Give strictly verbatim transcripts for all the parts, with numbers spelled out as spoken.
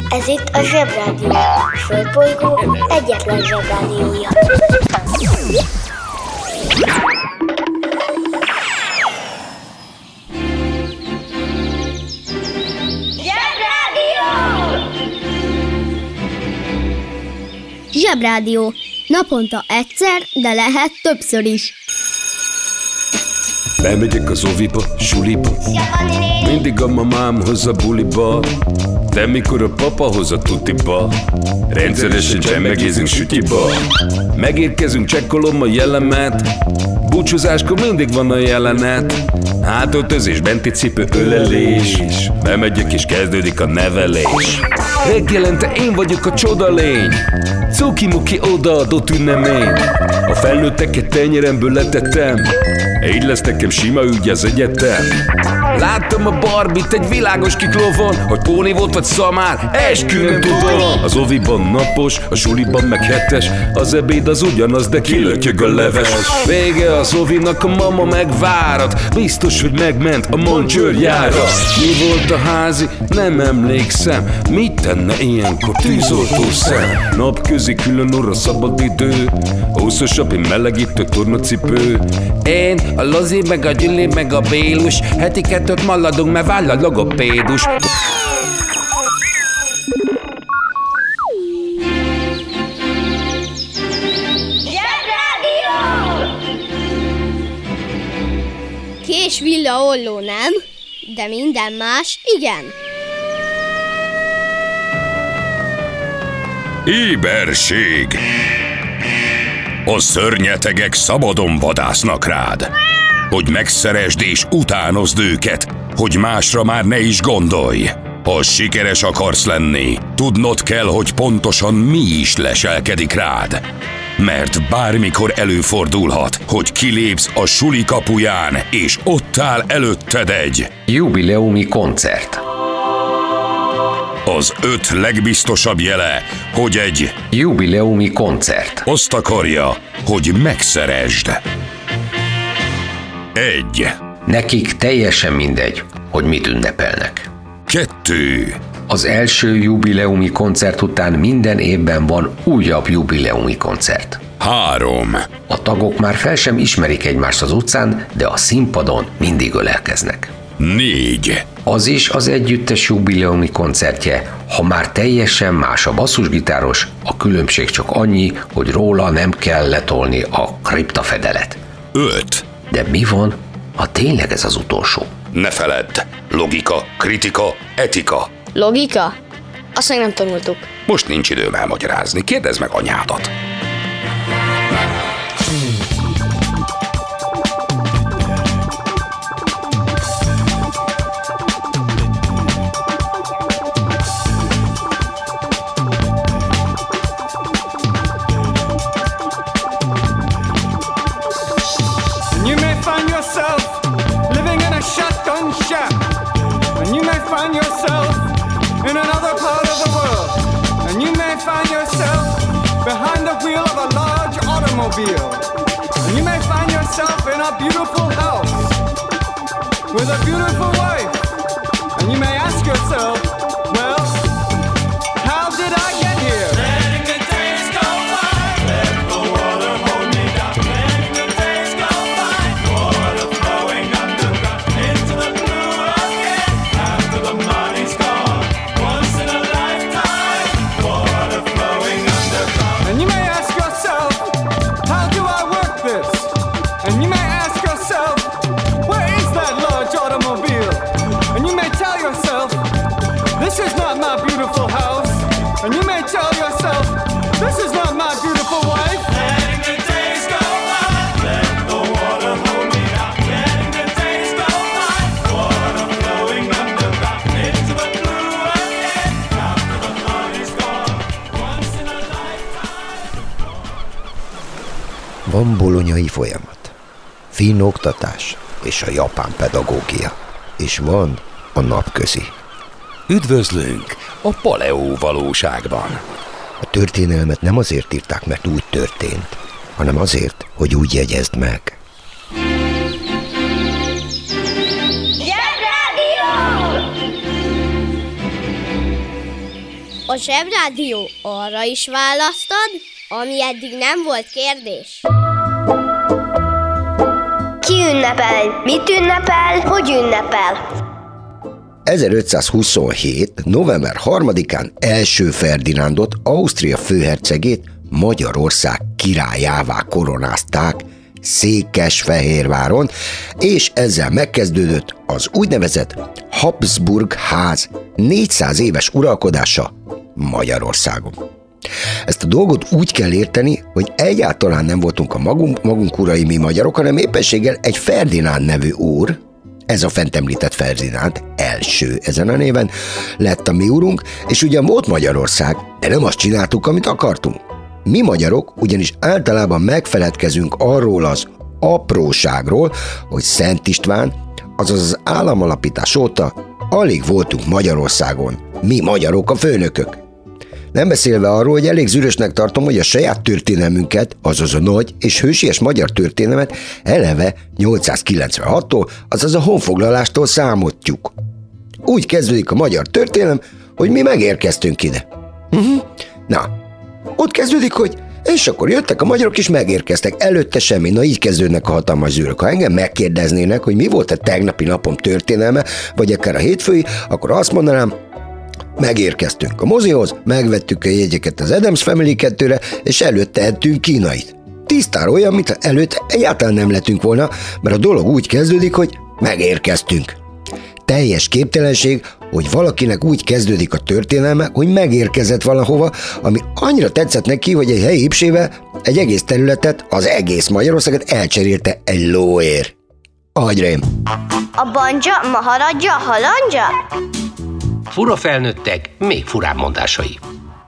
Ez itt a Zsebrádió, a Földbolygó egyetlen Zsebrádiója. Zsebrádió! Zsebrádió. Naponta egyszer, de lehet többször is. Bemegyek az oviba, suliba, mindig a mamám hoz a buliba, de mikor a papa hoz a tutiba, rendszeresen csemmegézünk sütiba. Megérkezünk, csekkolom a jellemet, búcsúzáskor mindig van a jelenet. Hátöltözés, benti cipő, ölelés, bemegyek és kezdődik a nevelés. Reggelente én vagyok a csoda lény, cuki-muki odaadott ünnemény. A felnőtteket tenyeremből letettem, így lesz nekem sima ügy az egyetem. Láttam a Barbit egy világos kiklovon, hogy póni volt vagy szamár, eskü nem tudom. Az oviban napos, a suliban meg hetes, az ebéd az ugyanaz, de kilötyög a leves. Vége az ovinak, a mama megvárat, biztos, hogy megment a mancsőrjára. Mi volt a házi? Nem emlékszem, mit tenne ilyenkor tűzoltó szem? Napközi külön orra szabad idő, húszosabb, én melegítő tornacipő. Én, a Lozi, meg a Gyüli, meg a Bélus, heti kettőt maladunk, mert váll a logopédus. Zsebrádió! Kés, villa, olló nem, de minden más igen. Éberség! A szörnyetegek szabadon vadásznak rád, hogy megszeresd és utánozd őket, hogy másra már ne is gondolj. Ha sikeres akarsz lenni, tudnod kell, hogy pontosan mi is leselkedik rád. Mert bármikor előfordulhat, hogy kilépsz a suli kapuján, és ott áll előtted egy jubileumi koncert. Az öt legbiztosabb jele, hogy egy jubileumi koncert azt akarja, hogy megszeresd. Egy. Nekik teljesen mindegy, hogy mit ünnepelnek. Kettő. Az első jubileumi koncert után minden évben van újabb jubileumi koncert. Három. A tagok már fel sem ismerik egymást az utcán, de a színpadon mindig ölelkeznek. Négy. Az is az együttes jubileumi koncertje, ha már teljesen más a basszusgitáros, a különbség csak annyi, hogy róla nem kell letolni a kriptafedelet. Öt. De mi van, ha tényleg ez az utolsó? Ne feledd, logika, kritika, etika. Logika? Azt meg nem tanultuk. Most nincs időm elmagyarázni, kérdezd meg anyádat. And you may find yourself in a beautiful house with a beautiful wife. And you may ask yourself, well, how did I get here? Letting the days go by, let the water hold me down. Letting the days go by, water flowing underground into the blue again. After the money's gone, once in a lifetime, water flowing underground. And you may ask yourself, how do I work this? And you may ask yourself, where is that large automobile? And you may tell yourself, this is not my beautiful house. And you may tell yourself, this is not my beautiful wife. Letting the days go by, let the water hold me down. Letting the days go by, water flowing underground into the blue again. After the money's gone, once in a lifetime. Van bolonyai folyamat, finn oktatás és a japán pedagógia, és van a napközi. Üdvözlünk a paleó valóságban. A történelmet nem azért írták, mert úgy történt, hanem azért, hogy úgy jegyezd meg. Zsebrádió! A Zsebrádió arra is választad, ami eddig nem volt kérdés. Ki ünnepel? Mit ünnepel? Hogy ünnepel? ezerötszázhuszonhét. november harmadikán első Ferdinándot, Ausztria főhercegét Magyarország királyává koronázták Székesfehérváron, és ezzel megkezdődött az úgynevezett Habsburg ház négyszáz éves uralkodása Magyarországon. Ezt a dolgot úgy kell érteni, hogy egyáltalán nem voltunk a magunk, magunk urai mi magyarok, hanem éppenséggel egy Ferdinánd nevű úr, ez a fent említett Ferdinánd első ezen a néven, lett a mi úrunk, és ugyan volt Magyarország, de nem azt csináltuk, amit akartunk. Mi magyarok ugyanis általában megfeledkezünk arról az apróságról, hogy Szent István, azaz az államalapítás óta alig voltunk Magyarországon, mi magyarok a főnökök. Nem beszélve arról, hogy elég zűrösnek tartom, hogy a saját történelmünket, azaz a nagy és hősies magyar történelmet eleve nyolcszázkilencvenhattól, azaz a honfoglalástól számoljuk. Úgy kezdődik a magyar történelem, hogy mi megérkeztünk ide. Uh-huh. Na, ott kezdődik, hogy és akkor jöttek a magyarok és megérkeztek, előtte semmi, na így kezdődnek a hatalmas zűrök. Ha engem megkérdeznének, hogy mi volt a tegnapi napom történelme, vagy akár a hétfői, akkor azt mondanám, megérkeztünk a mozihoz, megvettük a jegyeket az Addams Family kettőre, és előtte ettünk kínait. Tisztára olyan, mint előtte egyáltalán nem lettünk volna, mert a dolog úgy kezdődik, hogy megérkeztünk. Teljes képtelenség, hogy valakinek úgy kezdődik a történelme, hogy megérkezett valahova, ami annyira tetszett neki, hogy egy helyi ipsével egy egész területet, az egész Magyarországot elcserélte egy lóér. Agyrém! A banja, maharadja, halandja? Fura felnőttek, még furább mondásai.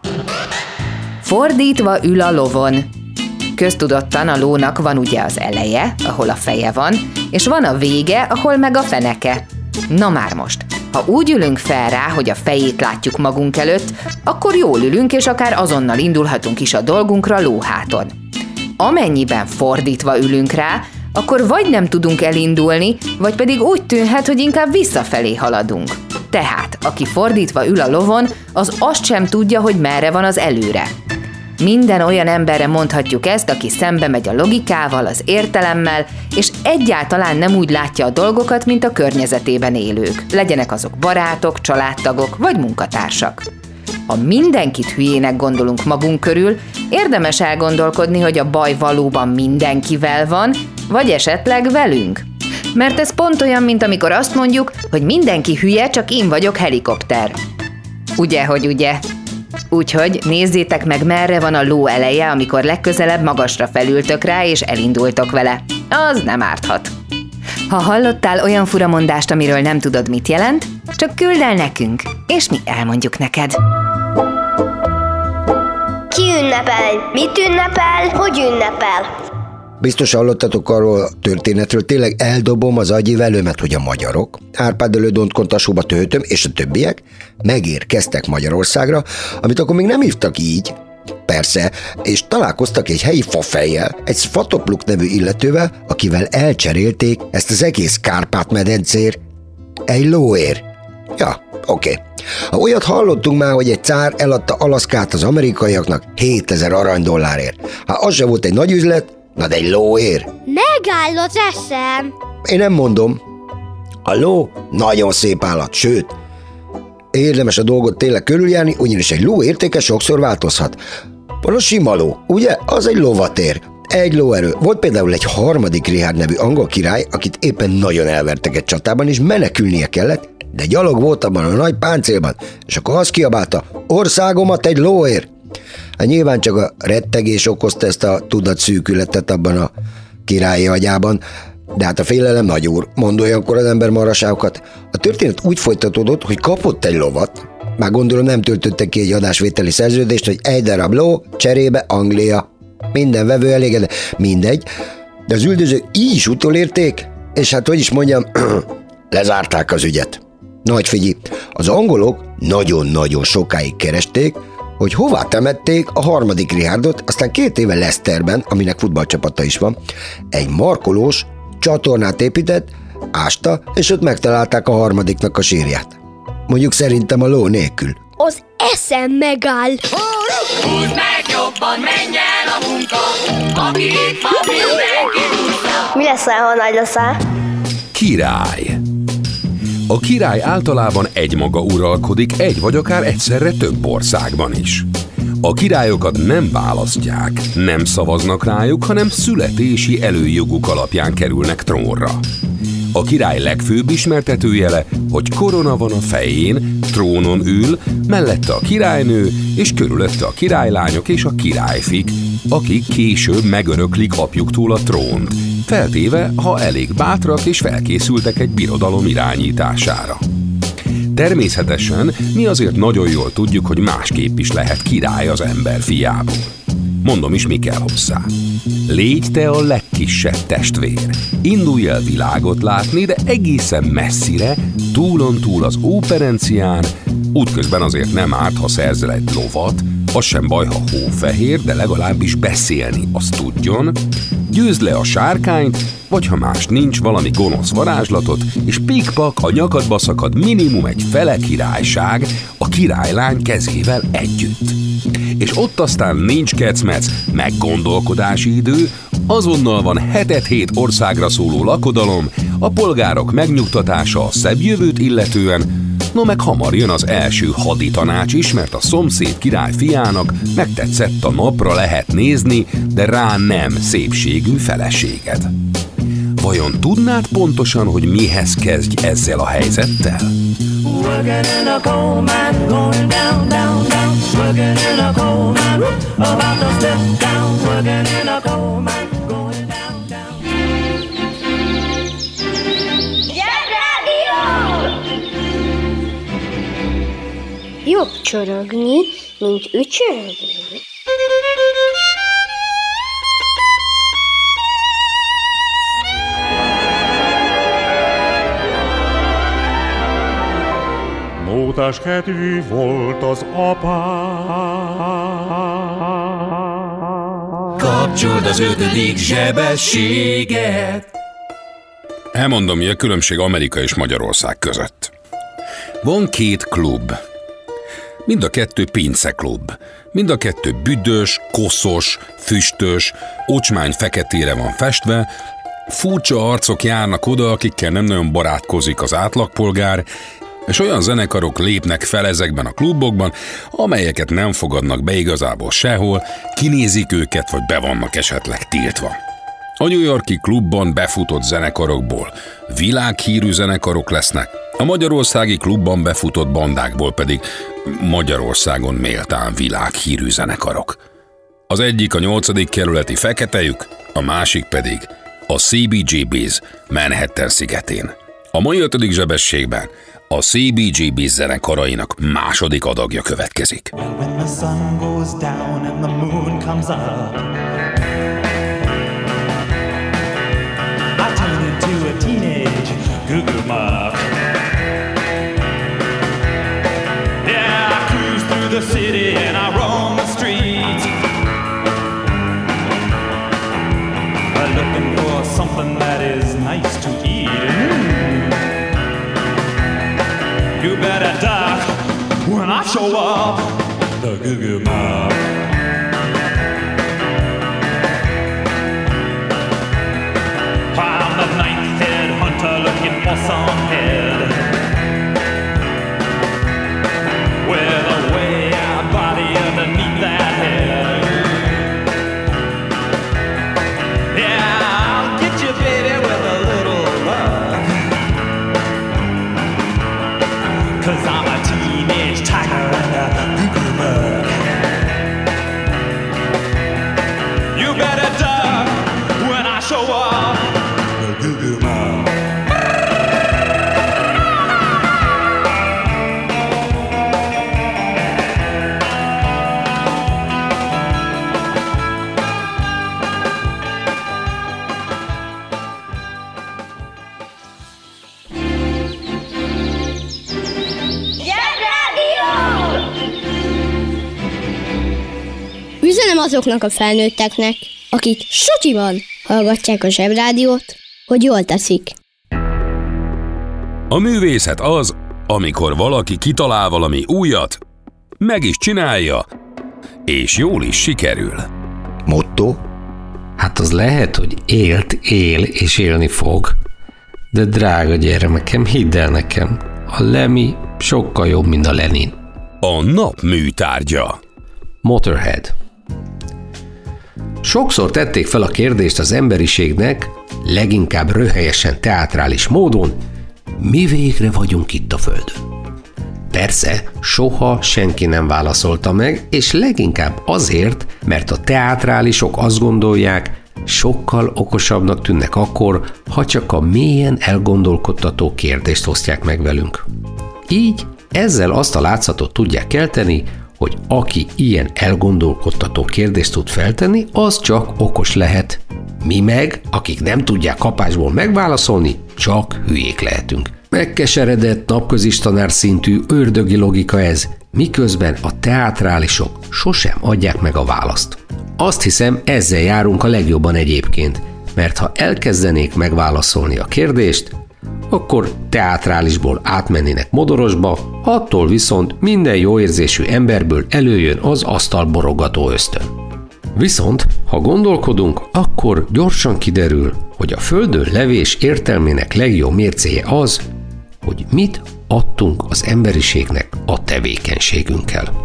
Fordítva ül a lovon. Köztudottan a lónak van ugye az eleje, ahol a feje van, és van a vége, ahol meg a feneke. Na már most, ha úgy ülünk fel rá, hogy a fejét látjuk magunk előtt, akkor jól ülünk, és akár azonnal indulhatunk is a dolgunkra lóháton. Amennyiben fordítva ülünk rá, akkor vagy nem tudunk elindulni, vagy pedig úgy tűnhet, hogy inkább visszafelé haladunk. Tehát, aki fordítva ül a lovon, az azt sem tudja, hogy merre van az előre. Minden olyan emberre mondhatjuk ezt, aki szembe megy a logikával, az értelemmel, és egyáltalán nem úgy látja a dolgokat, mint a környezetében élők. Legyenek azok barátok, családtagok vagy munkatársak. Ha mindenkit hülyének gondolunk magunk körül, érdemes elgondolkodni, hogy a baj valóban mindenkivel van, vagy esetleg velünk. Mert ez pont olyan, mint amikor azt mondjuk, hogy mindenki hülye, csak én vagyok helikopter. Ugye, hogy ugye? Úgyhogy nézzétek meg, merre van a ló eleje, amikor legközelebb magasra felültök rá, és elindultok vele. Az nem árthat. Ha hallottál olyan furamondást, amiről nem tudod, mit jelent, csak küldd el nekünk, és mi elmondjuk neked. Ki ünnepel? Mit ünnepel? Hogy ünnepel? Biztos hallottatok arról a történetről, tényleg eldobom az agyi velőmet, hogy a magyarok, Árpád Elődont, Kontasóba Töltöm és a többiek megérkeztek Magyarországra, amit akkor még nem hívtak így, persze, és találkoztak egy helyi fafejjel, egy Svatopluk nevű illetővel, akivel elcserélték ezt az egész Kárpát-medencér egy lóér. Ja, oké. Okay. Ha olyat hallottunk már, hogy egy cár eladta Alaszkát az amerikaiaknak hétezer aranydollárért. Ha az se volt egy nagy üzlet, na de egy lóér. Megáll az eszem. Én nem mondom. A ló nagyon szép állat, sőt, érdemes a dolgot tényleg körüljárni, ugyanis egy ló értéke sokszor változhat. Van a sima ló, ugye? Az egy lovatér. Egy lóerő. Volt például egy harmadik Richard nevű angol király, akit éppen nagyon elvertek egy csatában, és menekülnie kellett, de gyalog volt abban a nagy páncélban, és akkor azt kiabálta, országomat egy lóér. Hát nyilván csak a rettegés okozta ezt a tudatszűkületet abban a királyi agyában, de hát a félelem nagy úr, mond olyankor az ember maraságokat. A történet úgy folytatódott, hogy kapott egy lovat, már gondolom nem töltöttek ki egy adásvételi szerződést, hogy egy darab ló, cserébe Anglia. Minden vevő elégedett, mindegy, de az üldözők így is utolérték, és hát hogy is mondjam, lezárták az ügyet. Nagy figyelj, az angolok nagyon-nagyon sokáig keresték, hogy hová temették a harmadik Richardot, aztán két éve Leicesterben, aminek futballcsapata is van, egy markolós csatornát épített, ásta, és ott megtalálták a harmadiknak a sírját. Mondjuk szerintem a ló nélkül. az eszem megáll. Húzd meg jobban, menj el a munka, aki itt van, mindenki húzza. Mi lesz, ha nagy leszel? Király. A király általában egymaga uralkodik, egy vagy akár egyszerre több országban is. A királyokat nem választják, nem szavaznak rájuk, hanem születési előjoguk alapján kerülnek trónra. A király legfőbb ismertetőjele, hogy korona van a fején, trónon ül, mellette a királynő, és körülötte a királylányok és a királyfik, akik később megöröklik apjuktól a trónt, feltéve, ha elég bátrak és felkészültek egy birodalom irányítására. Természetesen mi azért nagyon jól tudjuk, hogy másképp is lehet király az ember fiából. Mondom is, mi kell hozzá. Légy te a legkisebb testvér. Indulj el világot látni, de egészen messzire, túlon-túl az óperencián, útközben azért nem árt, ha szerzel egy lovat, az sem baj, ha hófehér, de legalábbis beszélni azt tudjon. Győzd le a sárkányt, vagy ha más nincs, valami gonosz varázslatot, és pikpak a nyakadba szakad minimum egy fele királyság a királylány kezével együtt. És ott aztán nincs kecmec, meg gondolkodási idő, azonnal van hetet hét országra szóló lakodalom, a polgárok megnyugtatása a szebb jövőt illetően, no meg hamar jön az első haditanács is, mert a szomszéd király fiának megtetszett a napra lehet nézni, de rá nem szépségű feleséged. Vajon tudnád pontosan, hogy mihez kezdj ezzel a helyzettel? Working in a coal mine, going down, down, down. Working in a coal mine, whoop, about to step down. Working in a coal mine, going down, down. Zsebrádió! Jobb csorogni, mint ücsörögni. Mótás kedvű volt az apám. Kapcsold az ötödik zsebességet. Elmondom, mi a különbség Amerika és Magyarország között. Van két klub. Mind a kettő pinceklub. Mind a kettő büdös, koszos, füstös, ocsmány feketére van festve, furcsa arcok járnak oda, akikkel nem nagyon barátkozik az átlagpolgár, és olyan zenekarok lépnek fel ezekben a klubokban, amelyeket nem fogadnak be igazából sehol, kinézik őket, vagy be vannak esetleg tiltva. A New York-i klubban befutott zenekarokból világhírű zenekarok lesznek, a magyarországi klubban befutott bandákból pedig Magyarországon méltán világhírű zenekarok. Az egyik a nyolcadik kerületi Feketelyük, a másik pedig a cé bé gé Biz Manhattan szigetén. A mai ötödik zsebességben a cé bé gé Biz zenekarainak második adagja következik. When the sun goes down and the moon comes up, I turn into a teenage goo-goo muck. Yeah, I cruise through the city and I roam the streets, looking for something that is nice to eat. Mm. You better duck when I show up, the goo-goo muck. I'm the ninth head hunter looking for some head with a way out body underneath that head. Yeah, I'll get you, baby, with a little love, 'cause I'm a teenage tiger and a goo-goo bug. You better duck when I show up, the goo-goo bug. Üzenem azoknak a felnőtteknek, akik sutyiban hallgatják a Zsebrádiót, hogy jól teszik. A művészet az, amikor valaki kitalál valami újat, meg is csinálja, és jól is sikerül. Motto? Hát az lehet, hogy élt, él és élni fog. De drága gyermekem, hidd el nekem, a Lemmy sokkal jobb, mint a Lenin. A nap műtárgya. Motorhead. Sokszor tették fel a kérdést az emberiségnek, leginkább röhelyesen teátrális módon, mi végre vagyunk itt a Földön. Persze, soha senki nem válaszolta meg, és leginkább azért, mert a teátrálisok azt gondolják, sokkal okosabbnak tűnnek akkor, ha csak a mélyen elgondolkodtató kérdést osztják meg velünk. Így ezzel azt a látszatot tudják kelteni, hogy aki ilyen elgondolkodtató kérdést tud feltenni, az csak okos lehet. Mi meg, akik nem tudják kapásból megválaszolni, csak hülyék lehetünk. Megkeseredett napközistanár szintű ördögi logika ez, miközben a teátrálisok sosem adják meg a választ. Azt hiszem, ezzel járunk a legjobban egyébként, mert ha elkezdenék megválaszolni a kérdést, akkor teátrálisból átmennének modorosba, attól viszont minden jóérzésű emberből előjön az asztalborogató ösztön. Viszont, ha gondolkodunk, akkor gyorsan kiderül, hogy a Földön levés értelmének legjobb mércéje az, hogy mit adtunk az emberiségnek a tevékenységünkkel.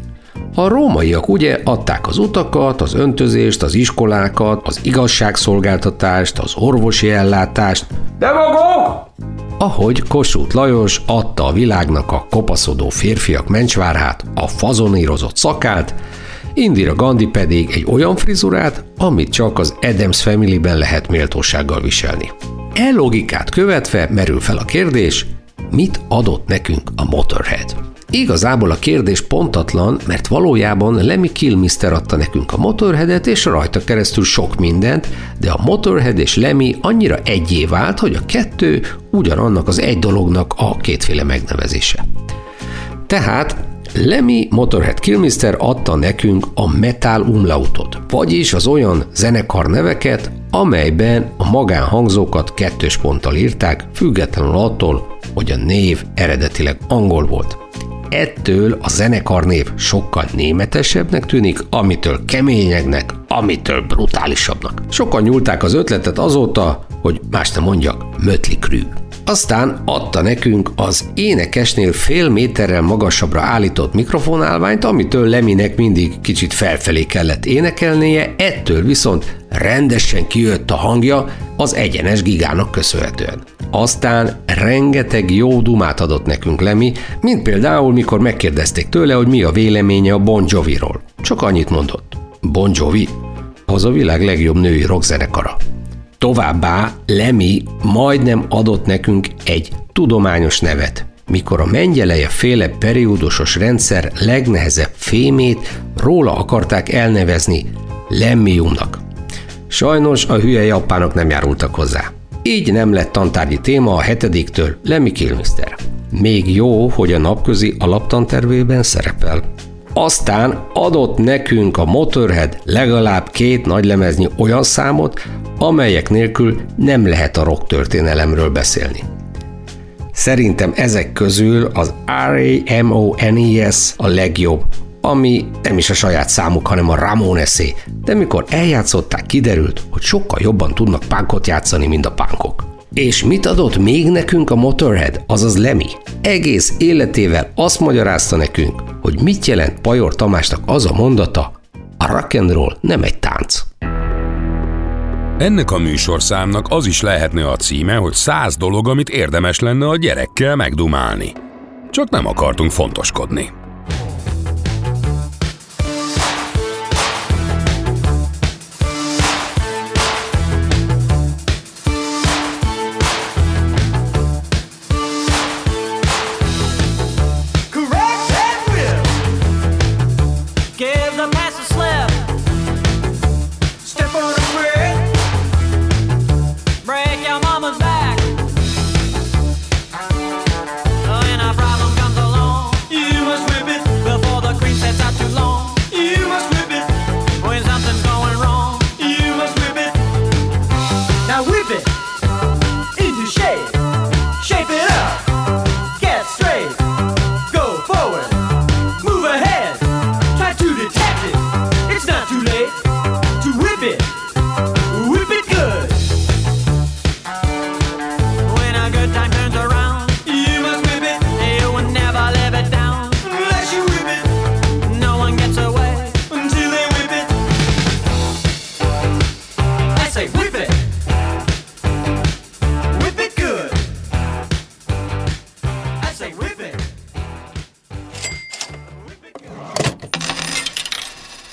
A rómaiak ugye adták az utakat, az öntözést, az iskolákat, az igazságszolgáltatást, az orvosi ellátást, de maguk! Ahogy Kossuth Lajos adta a világnak a kopaszodó férfiak mencsvárhát, a fazonírozott szakát, Indira Gandhi pedig egy olyan frizurát, amit csak az Addams Family-ben lehet méltósággal viselni. E logikát követve merül fel a kérdés, mit adott nekünk a Motorhead? Igazából a kérdés pontatlan, mert valójában Lemmy Kilmister adta nekünk a Motorheadet, és rajta keresztül sok mindent, de a Motorhead és Lemmy annyira egyé vált, hogy a kettő ugyanannak az egy dolognak a kétféle megnevezése. Tehát Lemmy Motorhead Kilmister adta nekünk a metal umlautot, vagyis az olyan zenekar neveket, amelyben a magánhangzókat kettős ponttal írták, függetlenül attól, hogy a név eredetileg angol volt. Ettől a zenekarnév sokkal németesebbnek tűnik, amitől keményebbnek, amitől brutálisabbnak. Sokan nyúlták az ötletet azóta, hogy más nem mondjak, Mötley Crüe. Aztán adta nekünk az énekesnél fél méterrel magasabbra állított mikrofonálványt, amitől Lemmynek mindig kicsit felfelé kellett énekelnie, ettől viszont rendesen kijött a hangja az egyenes gigának köszönhetően. Aztán rengeteg jó dumát adott nekünk Lemmy, mint például mikor megkérdezték tőle, hogy mi a véleménye a Bon Joviról. Csak annyit mondott. Bon Jovi? Az a világ legjobb női rockzenekara. Továbbá Lemmy majdnem adott nekünk egy tudományos nevet, mikor a Mengyeleje féle periódusos rendszer legnehezebb fémét róla akarták elnevezni lemmiumnak. Sajnos a hülye japánok nem járultak hozzá. Így nem lett tantárgyi téma a hetediktől Lemmy Kilmister. Még jó, hogy a napközi alaptantervében szerepel. Aztán adott nekünk a Motorhead legalább két nagylemeznyi olyan számot, amelyek nélkül nem lehet a rock történelemről beszélni. Szerintem ezek közül az R A M O N E S a legjobb, ami nem is a saját számuk, hanem a Ramonesé, de mikor eljátszották, kiderült, hogy sokkal jobban tudnak punkot játszani, mint a punkok. És mit adott még nekünk a Motorhead, azaz Lemmy? Egész életével azt magyarázta nekünk, hogy mit jelent Pajor Tamásnak az a mondata, a rock and roll nem egy tánc. Ennek a műsorszámnak az is lehetne a címe, hogy száz dolog, amit érdemes lenne a gyerekkel megdumálni. Csak nem akartunk fontoskodni. You must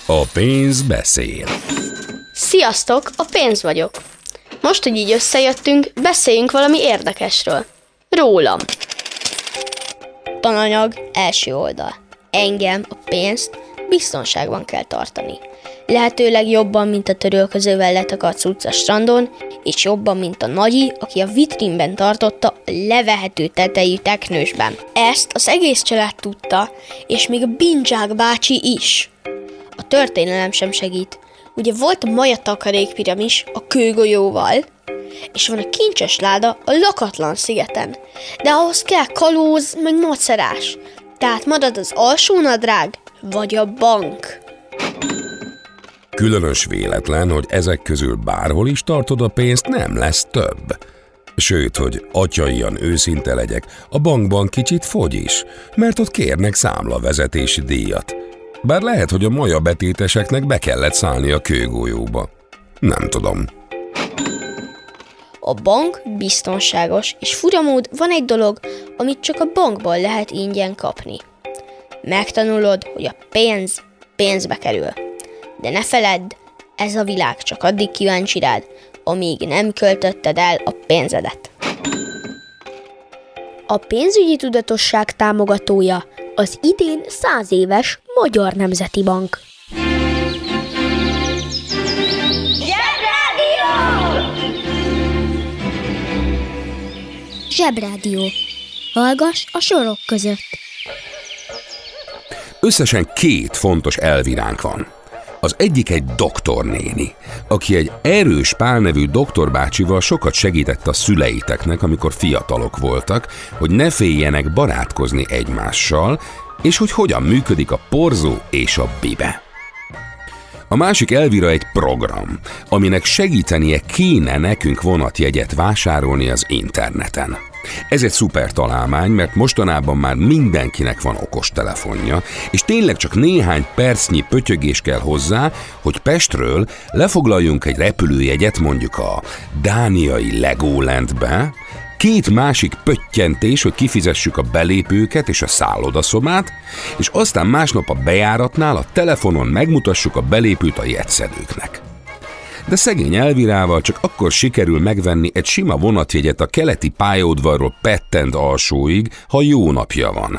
A pénz beszél. Sziasztok, a pénz vagyok. Most, hogy így összejöttünk, beszéljünk valami érdekesről. Rólam. Tananyag, első oldal. Engem, a pénzt biztonságban kell tartani. Lehetőleg jobban, mint a törölközővel letakart cucc a strandon, és jobban, mint a nagyi, aki a vitrínben tartotta a levehető tetejű teknősben. Ezt az egész család tudta, és még a Bindzsák bácsi is. A történelem sem segít. Ugye volt a maja takarékpiramis a kőgolyóval, és van a kincses láda a lakatlan szigeten. De ahhoz kell kalóz, meg macerás. Tehát marad az alsónadrág, vagy a bank. Különös véletlen, hogy ezek közül bárhol is tartod a pénzt, nem lesz több. Sőt, hogy atya ilyen őszinte legyek, a bankban kicsit fogy is, mert ott kérnek számlavezetési díjat. Bár lehet, hogy a maja betéteseknek be kellett szállni a kőgolyóba. Nem tudom. A bank biztonságos, és furamód van egy dolog, amit csak a bankban lehet ingyen kapni. Megtanulod, hogy a pénz pénzbe kerül. De ne feledd, ez a világ csak addig kíváncsi rád, amíg nem költötted el a pénzedet. A pénzügyi tudatosság támogatója az idén száz éves Magyar Nemzeti Bank. Zsebrádió! Zsebrádió. Hallgass a sorok között. Összesen két fontos elviránk van. Az egyik egy doktornéni, aki egy Erős Pál nevű doktorbácsival sokat segített a szüleiteknek, amikor fiatalok voltak, hogy ne féljenek barátkozni egymással, és hogy hogyan működik a porzó és a bibe. A másik Elvira egy program, aminek segítenie kéne nekünk vonatjegyet vásárolni az interneten. Ez egy szuper találmány, mert mostanában már mindenkinek van okostelefonja, és tényleg csak néhány percnyi pötyögés kell hozzá, hogy Pestről lefoglaljunk egy repülőjegyet mondjuk a dániai Legolandbe, két másik pöttyentés, hogy kifizessük a belépőket és a szállodaszobát, és aztán másnap a bejáratnál a telefonon megmutassuk a belépőt a jegyszedőknek. De szegény Elvirával csak akkor sikerül megvenni egy sima vonatjegyet a keleti pályaudvarról Pettent alsóig, ha jó napja van.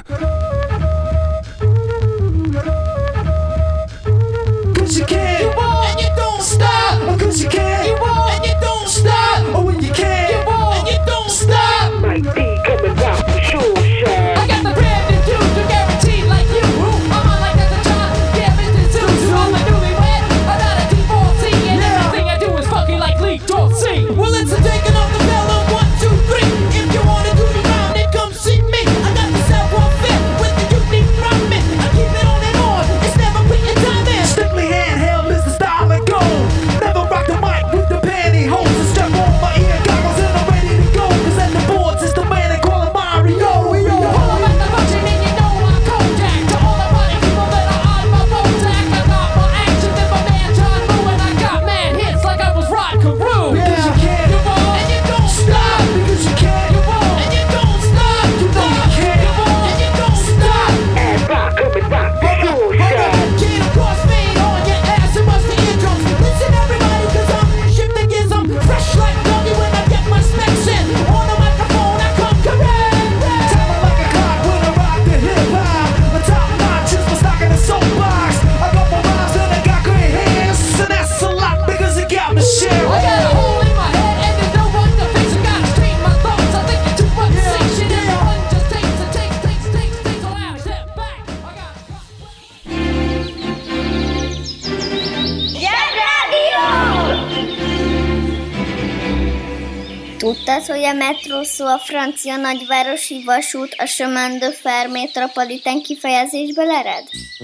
Tudtad, hogy a metró szó a francia nagyvárosi vasút a chemin de fer métropolitain kifejezésből ered?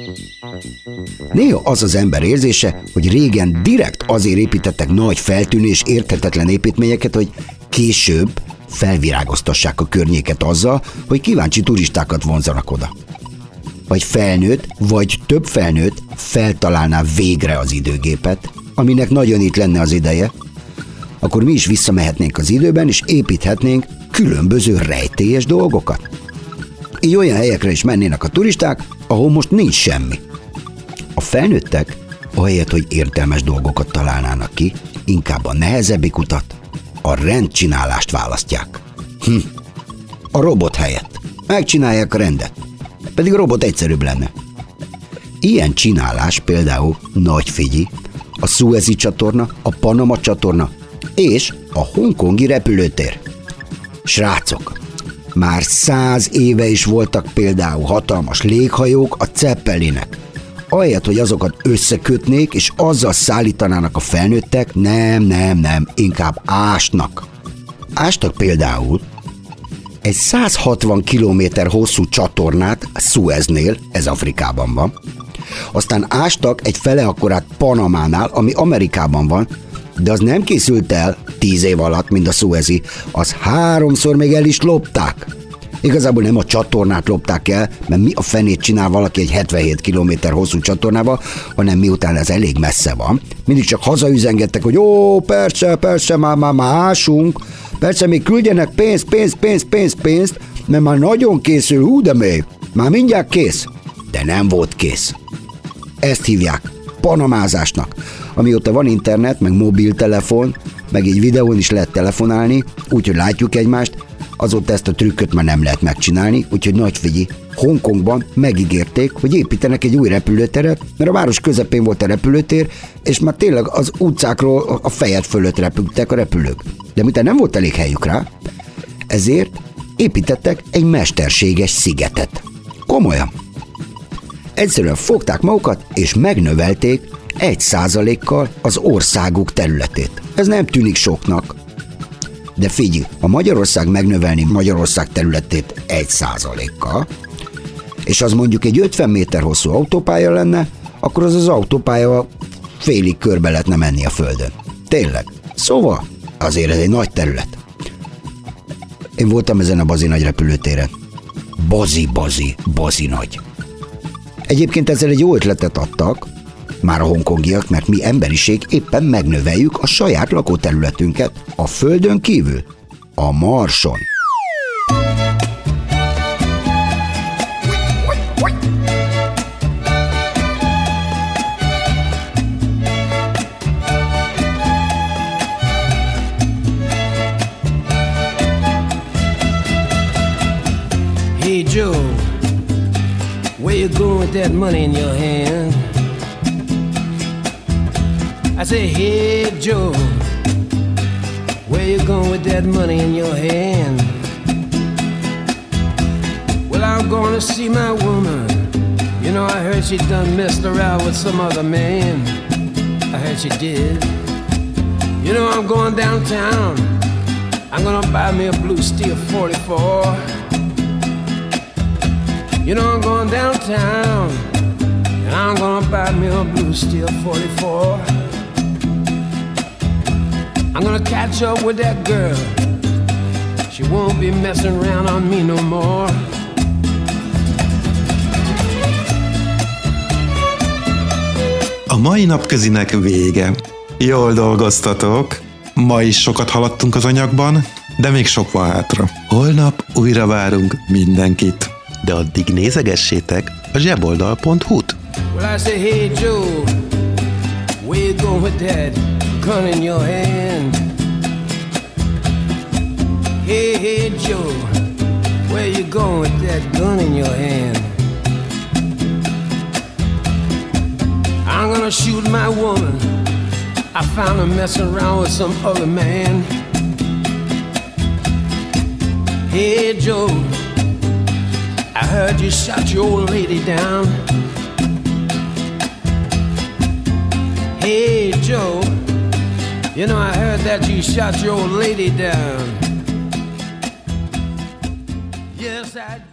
Néha az az ember érzése, hogy régen direkt azért építettek nagy, feltűnő és érthetetlen építményeket, hogy később felvirágoztassák a környéket azzal, hogy kíváncsi turistákat vonzanak oda. Vagy felnőtt, vagy több felnőtt feltalálná végre az időgépet, aminek nagyon itt lenne az ideje, akkor mi is visszamehetnénk az időben, és építhetnénk különböző rejtélyes dolgokat. Így olyan helyekre is mennének a turisták, ahol most nincs semmi. A felnőttek ahelyett, hogy értelmes dolgokat találnának ki, inkább a nehezebbik utat, a rendcsinálást választják. Hm. A robot helyett. Megcsinálják a rendet. Pedig a robot egyszerűbb lenne. Ilyen csinálás például Nagyfigyi, a Szuezi csatorna, a Panama csatorna és a hongkongi repülőtér. Srácok, már száz éve is voltak például hatalmas léghajók a Zeppelinek. Ahelyett, hogy azokat összekötnék és azzal szállítanának a felnőttek, nem, nem, nem, inkább ásnak. Ástak például egy száz hatvan kilométer hosszú csatornát a Sueznél, ez Afrikában van, aztán ástak egy fele akkorát Panamánál, ami Amerikában van, de az nem készült el tíz év alatt, mint a Suezi, az háromszor még el is lopták. Igazából nem a csatornát lopták el, mert mi a fenét csinál valaki egy hetvenhét kilométer hosszú csatornába, hanem miután ez elég messze van, mindig csak hazaüzengettek, hogy ó, persze, persze, már, már, már ásunk, persze, még küldjenek pénzt, pénzt, pénzt, pénzt, pénzt, mert már nagyon készül, hú, de még, már mindjárt kész. De nem volt kész. Ezt hívják panamázásnak. Amióta van internet, meg mobiltelefon, meg egy videón is lehet telefonálni, úgyhogy látjuk egymást, azóta ezt a trükköt már nem lehet megcsinálni, úgyhogy Nagyfigyi, Hongkongban megígérték, hogy építenek egy új repülőteret, mert a város közepén volt a repülőtér, és már tényleg az utcákról a fejed fölött repültek a repülők. De miután nem volt elég helyük rá, ezért építettek egy mesterséges szigetet. Komolyan. Egyszerűen fogták magukat, és megnövelték egy százalékkal az országuk területét. Ez nem tűnik soknak. De figyelj, ha Magyarország megnövelni Magyarország területét egy százalékkal, és az mondjuk egy ötven méter hosszú autópálya lenne, akkor az az autópálya félig körbe lehetne menni a Földön. Tényleg. Szóval azért ez egy nagy terület. Én voltam ezen a bazi nagy repülőtéren. Bazi, bazi, bazi nagy. Egyébként ezzel egy jó ötletet adtak, már a hongkongiak, mert mi emberiség éppen megnöveljük a saját lakóterületünket a Földön kívül, a Marson. Hey Joe, where you going with that money in your hand? I say, hey Joe, where you going with that money in your hand? Well, I'm going to see my woman. You know, I heard she done messed around with some other man. I heard she did. You know, I'm going downtown. I'm gonna buy me a blue steel forty-four. You know, I'm going downtown, and I'm gonna buy me a blue steel forty-four. I'm gonna catch up with that girl. She won't be messing around on me no more. A mai napközinek vége. Jól dolgoztatok. Ma is sokat haladtunk az anyagban, de még sok van hátra. Holnap újra várunk mindenkit. De addig nézegessétek a zseboldal pont hu-t. Well, I say, hey Joe, where you going with that gun in your hand? Hey, hey Joe, where you going with that gun in your hand? I'm gonna shoot my woman. I found her messing around with some other man. Hey Joe, I heard you shot your old lady down. Hey Joe, you know I heard that you shot your old lady down. Yes, I did.